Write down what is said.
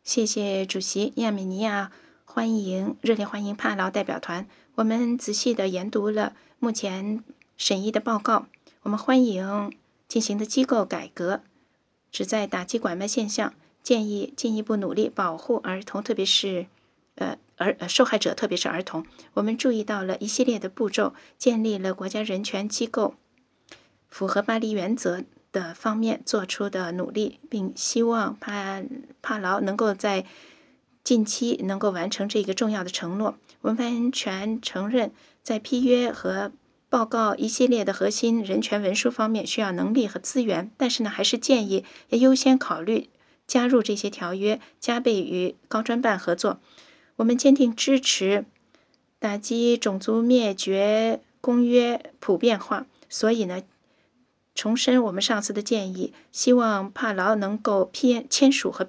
谢谢主席。亚美尼亚热烈欢迎帕劳代表团。我们仔细地研读了目前审议的报告，我们欢迎进行的机构改革，旨在打击拐卖现象，建议进一步努力保护儿童，特别是受害者，特别是儿童。我们注意到了一系列的步骤，建立了国家人权机构符合巴黎原则的方面做出的努力，并希望帕劳能够在近期能够完成这个重要的承诺。我们完全承认，在批约和报告一系列的核心人权文书方面需要能力和资源，但是呢，还是建议要优先考虑加入这些条约，加倍与高专办合作。我们坚定支持打击种族灭绝公约普遍化，所以呢，重申我们上次的建议，希望帕劳能够签署和